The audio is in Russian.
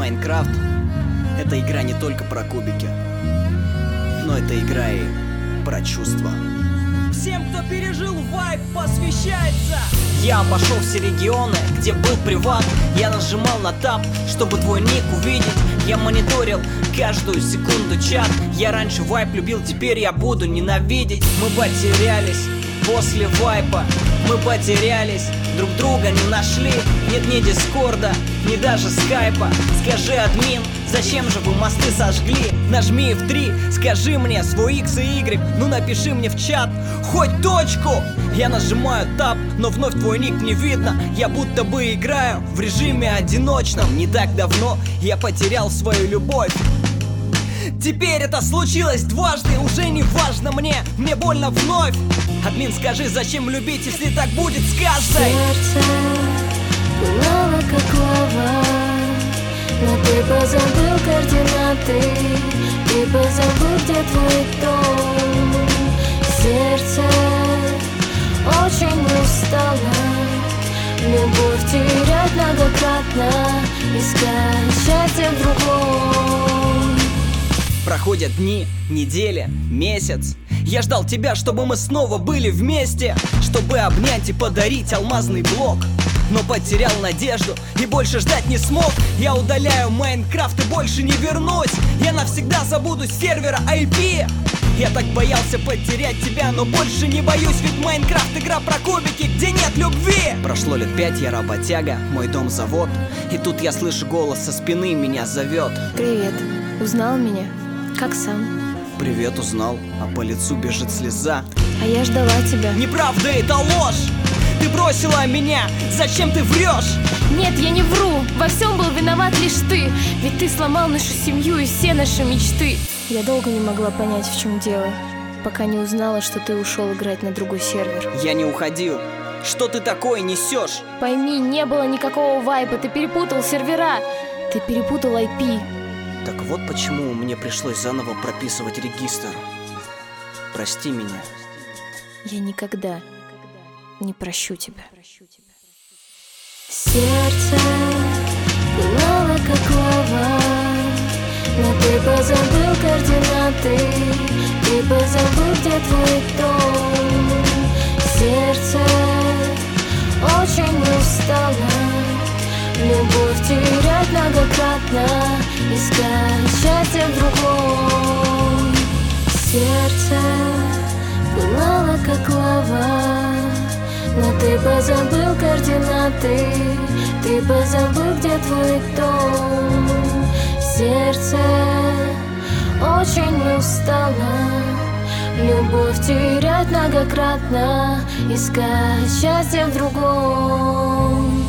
Майнкрафт — это игра не только про кубики, но это игра и про чувства. Всем, кто пережил вайб, посвящается. Я обошел все регионы, где был приват. Я нажимал на тап, чтобы твой ник увидеть. Я мониторил каждую секунду чат. Я раньше вайб любил, теперь я буду ненавидеть. Мы потерялись после вайпа, мы потерялись, друг друга не нашли. Нет ни дискорда, ни даже скайпа. Скажи, админ, зачем же вы мосты сожгли? Нажми F3, скажи мне свой X и Y. Ну напиши мне в чат хоть точку. Я нажимаю таб, но вновь твой ник не видно. Я будто бы играю в режиме одиночном. Не так давно я потерял свою любовь. Теперь это случилось дважды, уже не важно мне больно вновь. Админ, скажи, зачем любить, если так будет с каждой? Сердце пылало, как лава, но ты позабыл координаты, ты позабыл, где твой дом. Сердце очень устало, любовь терять многократно, искать счастье в другом. Проходят дни, недели, месяц. Я ждал тебя, чтобы мы снова были вместе, чтобы обнять и подарить алмазный блок. Но потерял надежду и больше ждать не смог. Я удаляю Майнкрафт и больше не вернусь. Я навсегда забуду с сервера IP. Я так боялся потерять тебя, но больше не боюсь. Ведь Майнкрафт игра про кубики, где нет любви. Прошло лет 5, я работяга, мой дом завод. И тут я слышу голос со спины, меня зовет. Привет, узнал меня? Как сам? Привет, узнал, а по лицу бежит слеза. А я ждала тебя. Неправда, это ложь! Ты бросила меня, зачем ты врешь? Нет, я не вру, во всем был виноват лишь ты. Ведь ты сломал нашу семью и все наши мечты. Я долго не могла понять, в чем дело, пока не узнала, что ты ушел играть на другой сервер. Я не уходил. Что ты такое несешь? Пойми, не было никакого вайпа, ты перепутал сервера. Ты перепутал IP. Так вот почему мне пришлось заново прописывать регистр. Прости меня. Я никогда не прощу тебя. Сердце пылало, как лава, но ты позабыл координаты, ты позабыл, где твой дом. Сердце очень устало, любовь терять многократно, искать счастье в другом. Сердце пылало, как лава, но ты позабыл координаты, ты позабыл, где твой дом. Сердце очень устало, любовь терять многократно, искать счастье в другом.